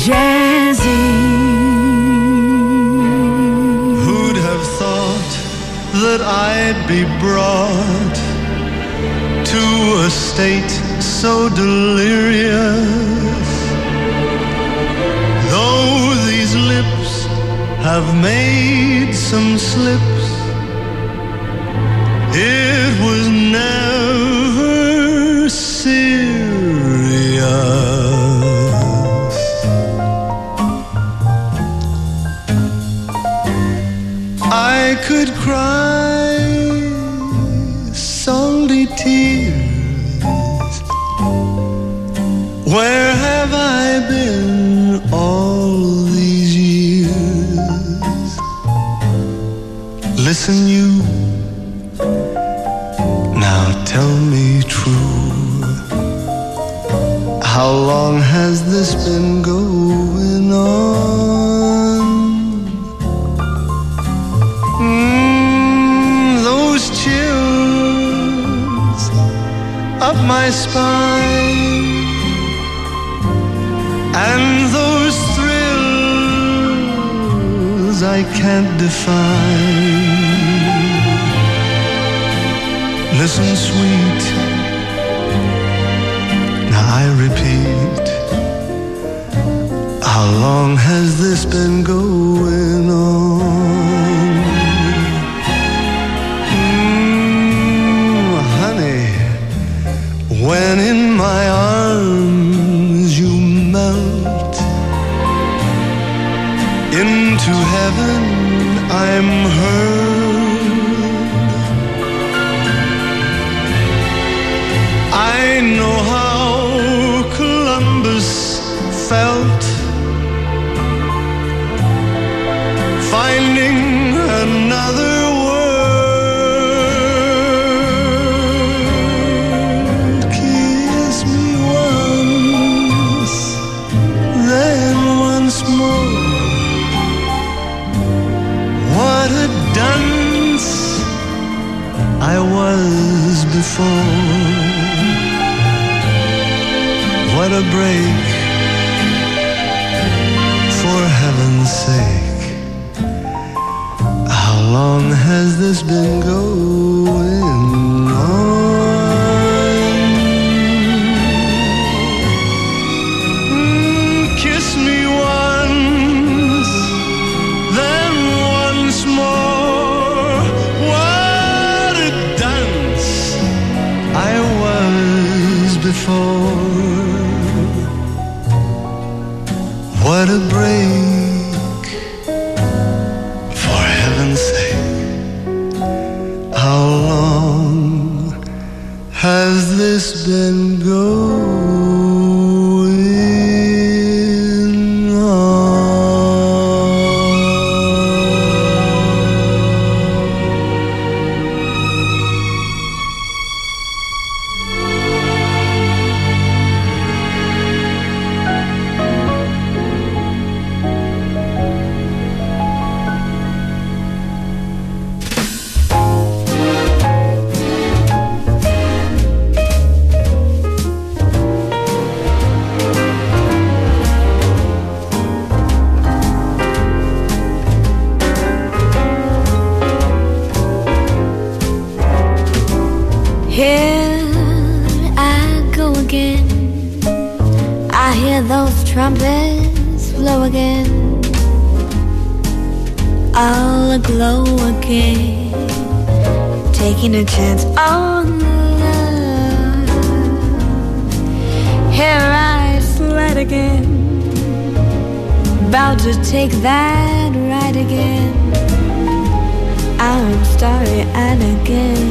Jazzy. Who'd have thought that I'd be brought to a state so delirious? Though these lips have made some slips, it was never serious. I could cry salty tears. Where have I been all these years? Listen, you, now tell me true. How long has this been going on? Those chills up my spine, and those thrills I can't define. Listen, sweet, now I repeat, how long has this been going on? Honey, when in my arms you melt into heaven, I'm heard. I know how Columbus felt, finding another world. Kiss me once, then once more. What a dunce I was before. What a break, for heaven's sake. How long has this been going on? Kiss me once, then once more. What a dunce I was before. What a break, for heaven's sake. How long has this been going on? Trumpets blow again, all aglow again, taking a chance on love. Here I slide again, about to take that ride again. I'm starry-eyed again,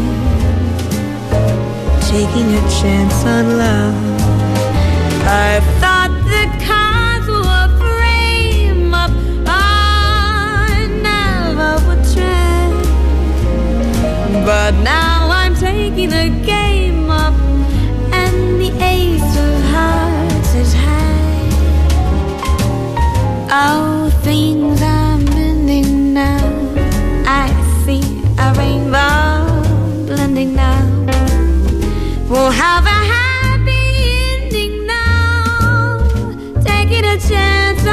taking a chance on love. I thought the cards were frame up, I never would try. But now I'm taking a game up, and the ace of hearts is high. Oh, things are mending now, I see a rainbow blending now. We'll have a happy ending now, taking a chance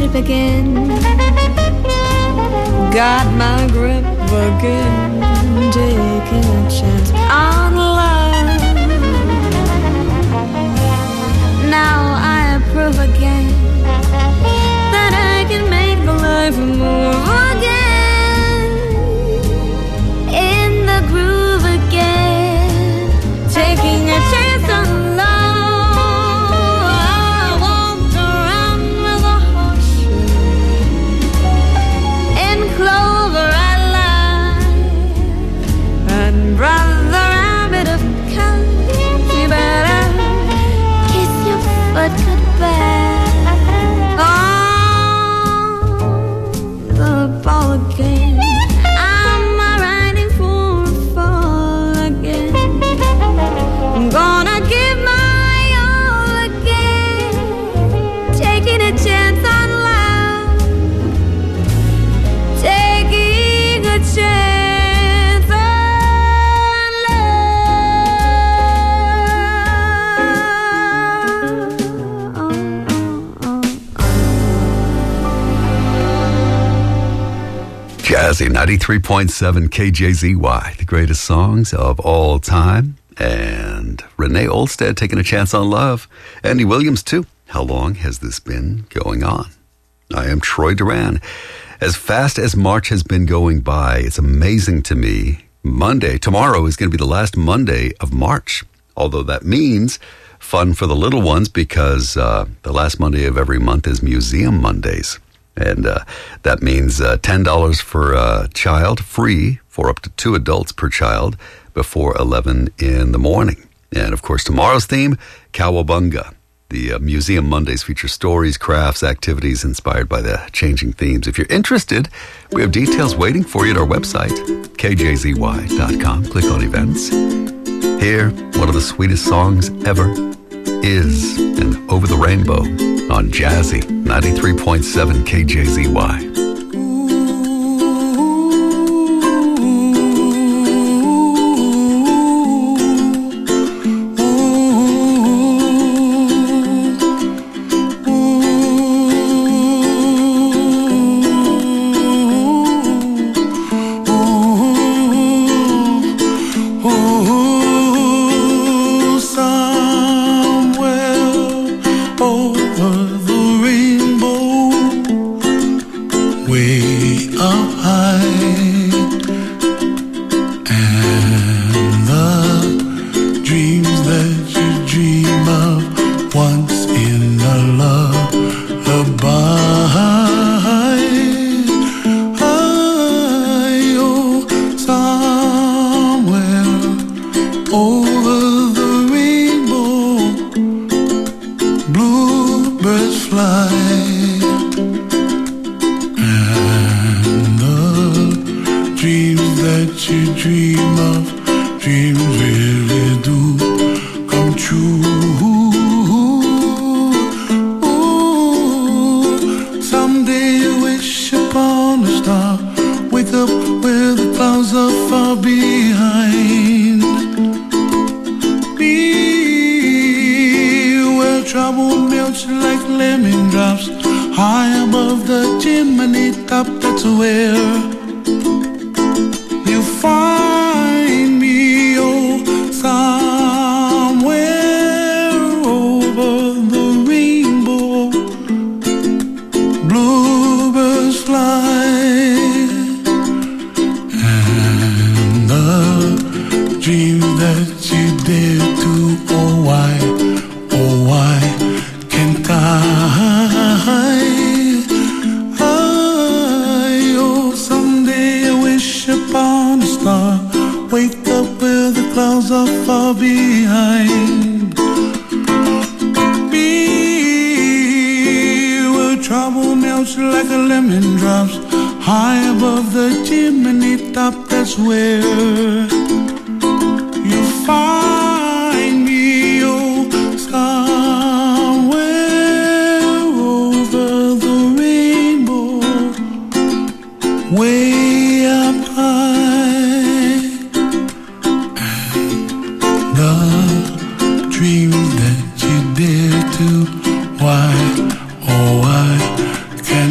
sleep again. Got my grip again, taking a chance on love. Now I approve again that I can make life move again, in the groove again, taking a chance on love. I walked around with a horseshoe, in clover I lie, and brother rabbit of course, you better kiss your foot goodbye. The ball again. I'm riding for a fall again. I'm gonna give my all again, taking a chance on love, taking a chance on Jazzy 93.7 KJZY, the greatest songs of all time. And Renee Olstead taking a chance on love. Andy Williams, too. How long has this been going on? I am Troy Duran. As fast as March has been going by, it's amazing to me. Tomorrow is going to be the last Monday of March. Although that means fun for the little ones because the last Monday of every month is Museum Mondays. And that means $10 for a child, free for up to 2 adults per child before 11 in the morning. And, of course, tomorrow's theme, Cowabunga. The Museum Mondays feature stories, crafts, activities inspired by the changing themes. If you're interested, we have details waiting for you at our website, kjzy.com. Click on events. Here, one of the sweetest songs ever is and Over the Rainbow on Jazzy 93.7 KJZY. Dreams that you dare to, why, oh why can't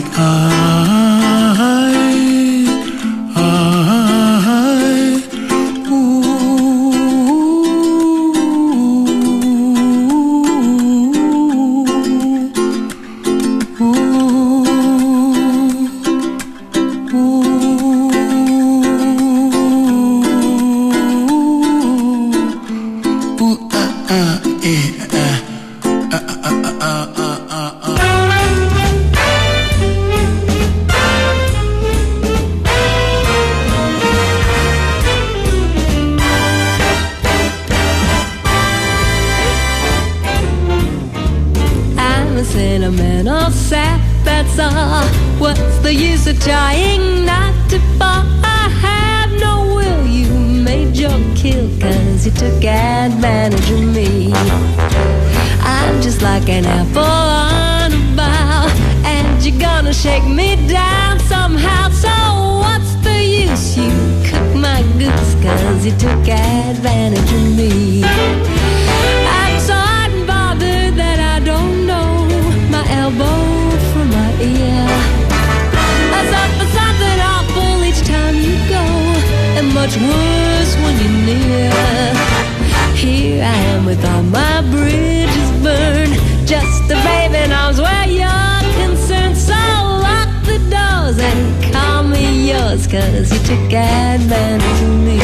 that's all. What's the use of trying not to fall? I have no will, you made your kill, 'cause you took advantage of me. I'm just like an apple on a bough, and you're gonna shake me down somehow. So what's the use? You cooked my goose, 'cause you took advantage of me. I'm so hot and bothered that I don't know my elbow from my ear. I suffer something awful each time you go, and much worse when you're near. Here I am with all my bridges burned, just a baby in arms where you're concerned. So lock the doors and call me yours, 'cause you took advantage of me.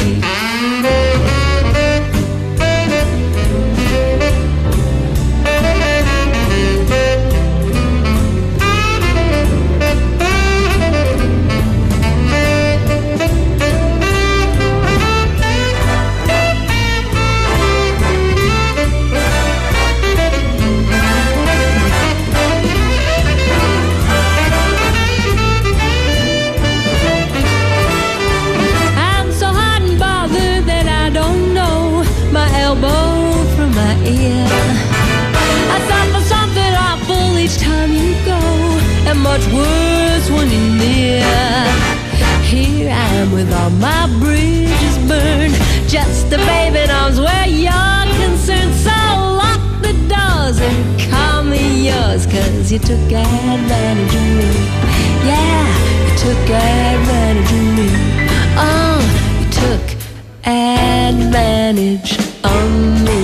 I suffer something awful each time you go, and much worse when you're near. Here I am with all my bridges burned, just a baby in arms where you're concerned. So lock the doors and call me yours, 'cause you took advantage of me. Yeah, you took advantage of me. Oh, you took advantage of me.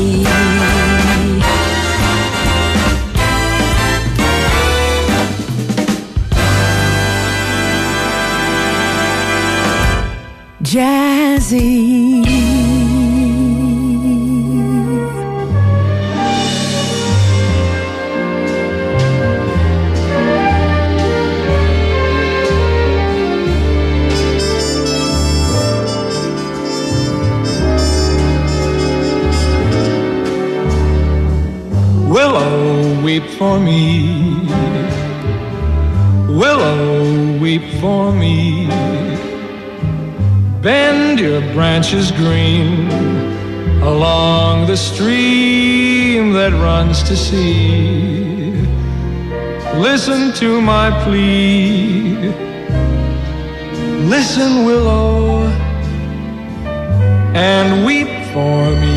Jazzy. Willow, weep for me. Willow, weep for me. Bend your branches green along the stream that runs to sea. Listen to my plea. Listen, willow, and weep for me.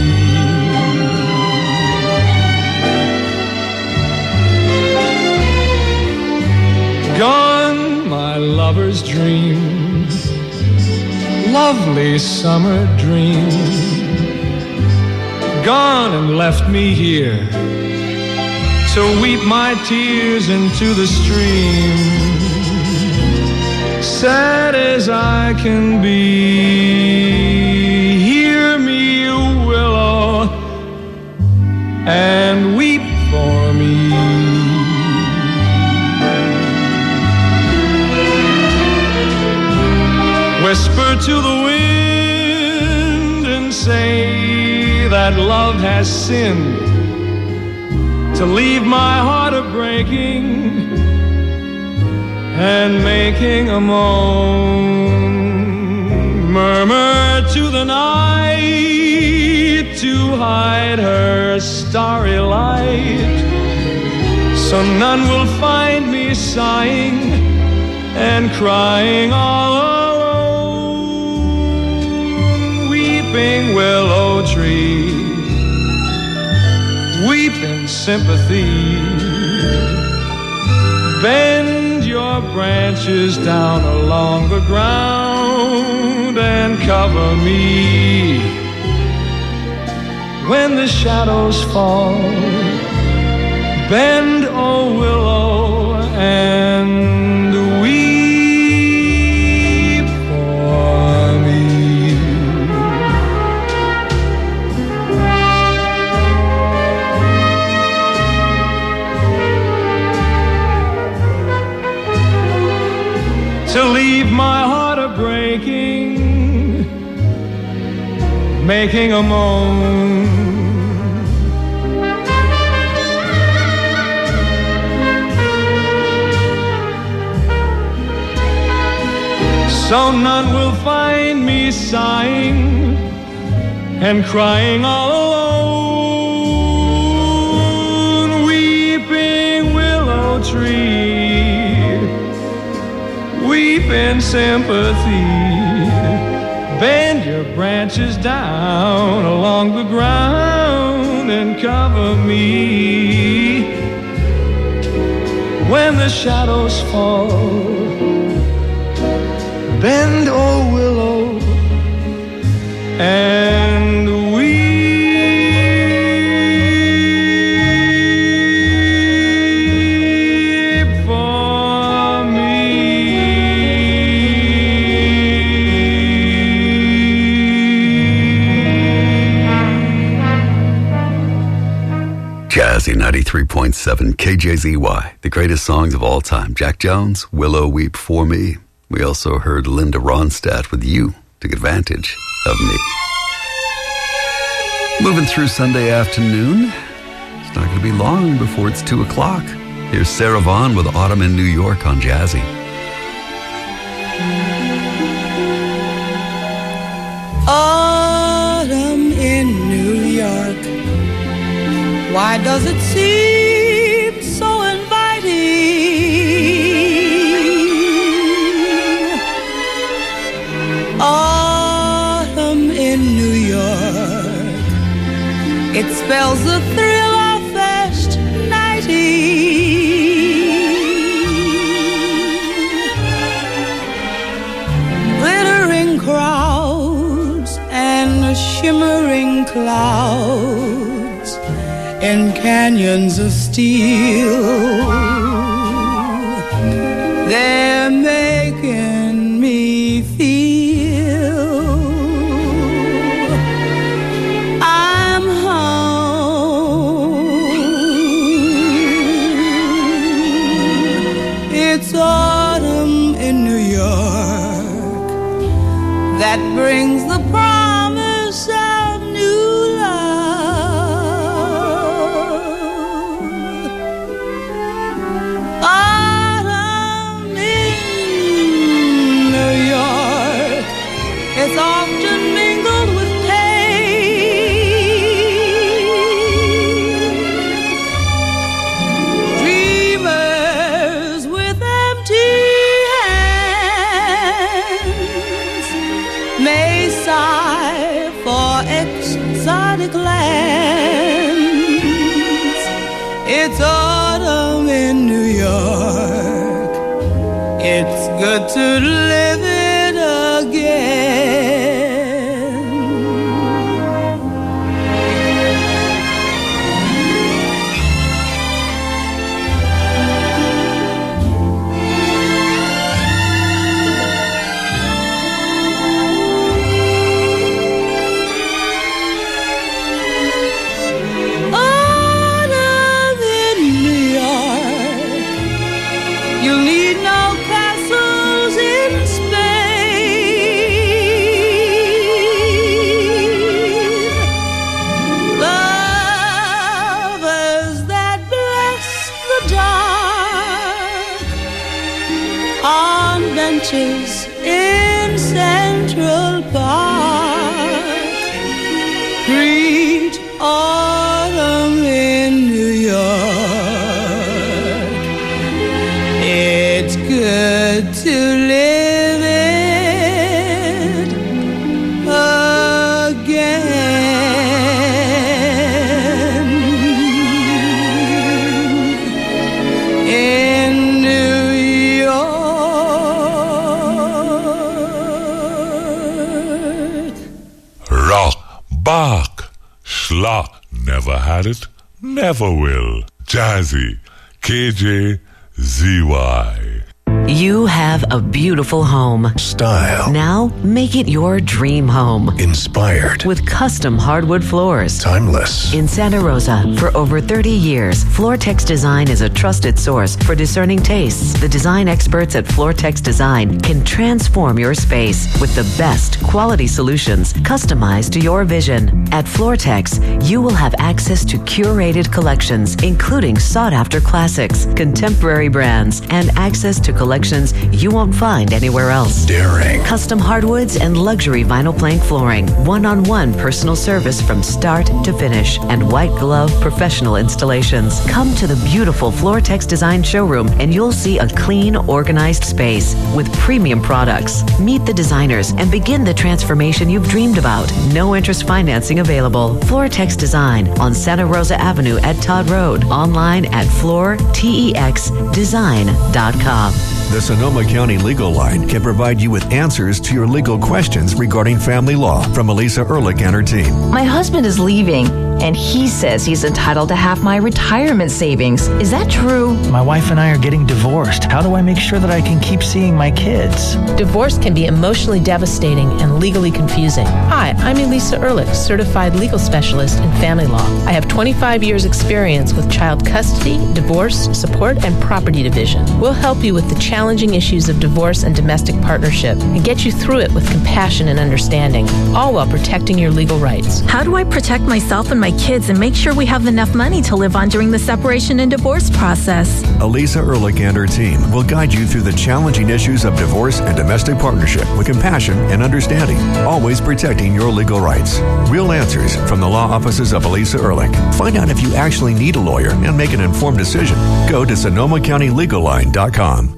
Gone, my lover's dream, lovely summer dream. Gone and left me here to weep my tears into the stream. Sad as I can be, hear me, willow, and weep for me. Whisper to the wind and say that love has sinned to leave my heart a-breaking and making a moan. Murmur to the night to hide her starry light, so none will find me sighing and crying all alone. Weeping willow tree, weep in sympathy. Bend your branches down along the ground and cover me. When the shadows fall, bend, oh willow, and weep for me. To leave my heart a-breaking, making a moan. so none will find me sighing and crying all alone. Weeping willow tree, weep in sympathy, bend your branches down along the ground and cover me. When the shadows fall, bend, oh willow, and weep for me. Jazzy 93.7 KJZY, the greatest songs of all time. Jack Jones, Willow Weep for Me. We also heard Linda Ronstadt with You Took Advantage of Me. Moving through Sunday afternoon. It's not going to be long before it's 2 o'clock. Here's Sarah Vaughan with Autumn in New York on Jazzy. Autumn in New York, why does it seem so inviting? Autumn in New York, it spells the thrill of first nighting. Glittering crowds and shimmering clouds in canyons of steel, they're making me feel I'm home. It's autumn in New York that brings the promise of new love. Autumn in New York is often mingled with pain. Dreamers with empty hands may sigh for exotic lands. It's autumn in New York, it's good to live it again. Autumn in New York, you'll need no castles in Spain. Lovers that bless the dark on benches in Central Park greet autumn in New York. It's good to live it again. In New York. Rock, Bach, Schlock, never had it, never will. Jazzy, KJZY. You have a beautiful home. Style. Now make it your dream home Inspired. with custom hardwood floors. Timeless. In Santa Rosa, for over 30 years, Floortex Design is a trusted source for discerning tastes. The design experts at Floortex Design can transform your space with the best quality solutions customized to your vision. At Floortex, you will have access to curated collections, including sought-after classics, contemporary brands, and access to collections selections you won't find anywhere else. Daring. Custom hardwoods and luxury vinyl plank flooring. One-on-one personal service from start to finish. And white glove professional installations. Come to the beautiful Floortex Design showroom and you'll see a clean, organized space with premium products. Meet the designers and begin the transformation you've dreamed about. No interest financing available. Floortex Design on Santa Rosa Avenue at Todd Road. Online at floortexdesign.com. The Sonoma County Legal Line can provide you with answers to your legal questions regarding family law from Elisa Ehrlich and her team. My husband is leaving, and he says he's entitled to half my retirement savings. Is that true? My wife and I are getting divorced. How do I make sure that I can keep seeing my kids? Divorce can be emotionally devastating and legally confusing. Hi, I'm Elisa Ehrlich, certified legal specialist in family law. I have 25 years experience with child custody, divorce, support, and property division. We'll help you with the challenging issues of divorce and domestic partnership and get you through it with compassion and understanding, all while protecting your legal rights. How do I protect myself and my kids and make sure we have enough money to live on during the separation and divorce process? Elisa Ehrlich and her team will guide you through the challenging issues of divorce and domestic partnership with compassion and understanding, always protecting your legal rights. Real answers from the law offices of Elisa Ehrlich. Find out if you actually need a lawyer and make an informed decision. Go to SonomaCountyLegalLine.com.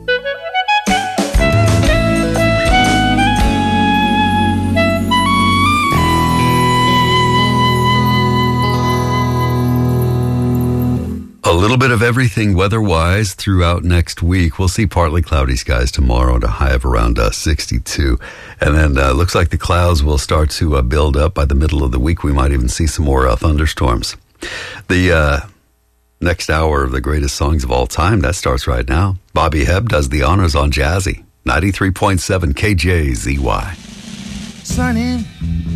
A little bit of everything weather-wise throughout next week. We'll see partly cloudy skies tomorrow and a high of around 62. And then looks like the clouds will start to build up by the middle of the week. We might even see some more thunderstorms. The next hour of the greatest songs of all time, that starts right now. Bobby Hebb does the honors on Jazzy. 93.7 KJZY. Sunny,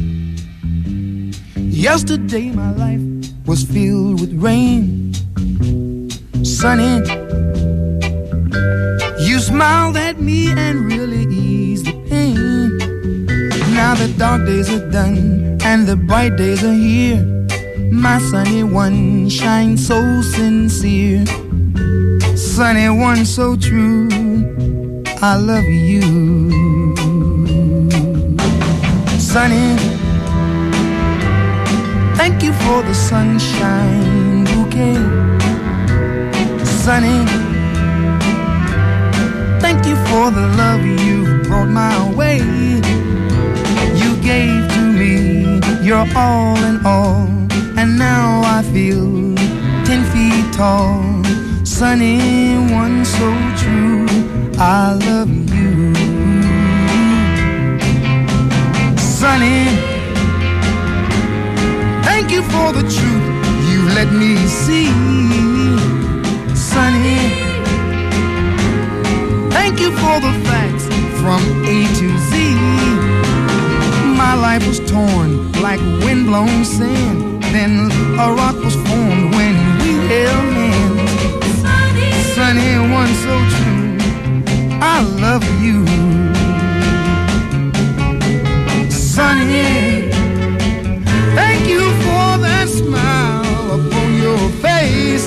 yesterday my life was filled with rain. Sunny, you smiled at me and really eased the pain. Now the dark days are done and the bright days are here. My sunny one shines so sincere. Sunny one so true, I love you. Sunny, thank you for the sunshine bouquet. Sunny, thank you for the love you brought my way. You gave to me your all in all, and now I feel 10 feet tall. Sunny one so true, I love you. Sunny, thank you for the truth you let me see. Sunny, thank you for the facts from A to Z. My life was torn like windblown sand. Then a rock was formed when we held hands. Sunny one so true, I love you. Sunny, thank you for that smile upon your face.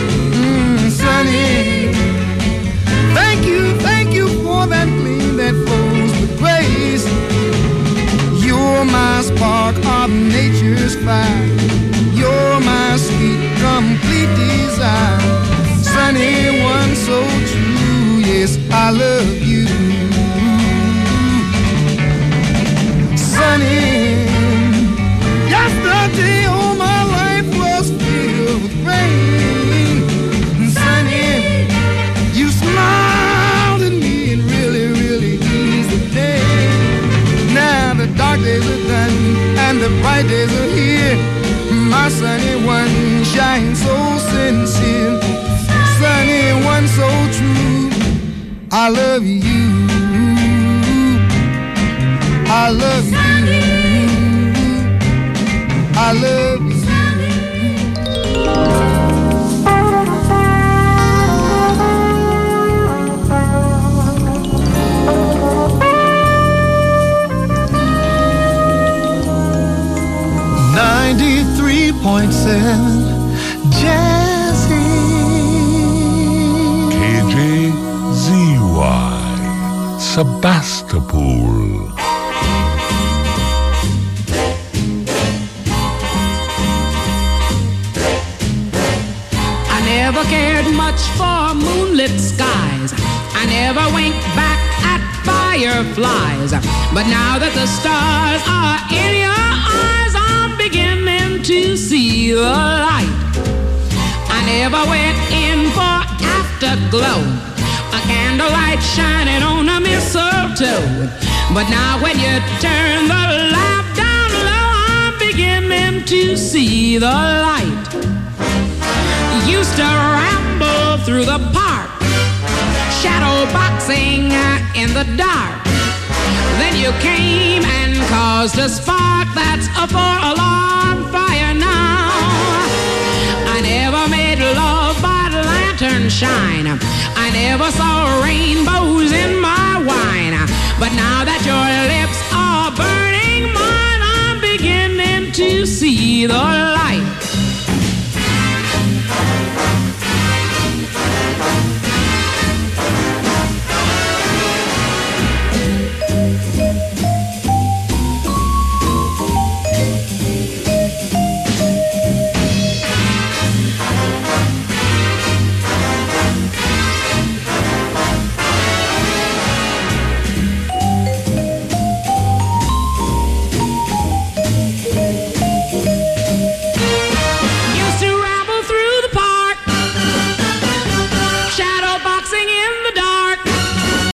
Sunny, thank you for that gleam that flows with grace. You're my spark of nature's fire. You're my sweet, complete desire. Sunny one so true, yes, I love you. Sunny, yesterday all my life was filled with rain. Sunny, you smiled at me and really, really eased the pain. Now the dark days are done and the bright days are here. My sunny one shines so sincere. Sunny one so true, I love you. I love you. I love you. 93.7 Jazzy. KJZY. Sebastopol. I never cared much for moonlit skies. I never winked back at fireflies. But now that the stars are in your eyes, I'm beginning to see the light. I never went in for afterglow, a candlelight shining on a mistletoe. But now when you turn the lamp down low, I'm beginning to see the light. Used to ramble through the park, shadow boxing in the dark. Then you came and caused a spark that's a four-alarm fire now. I never made love by lantern shine. I never saw rainbows in my wine. But now that your lips are burning mine, I'm beginning to see the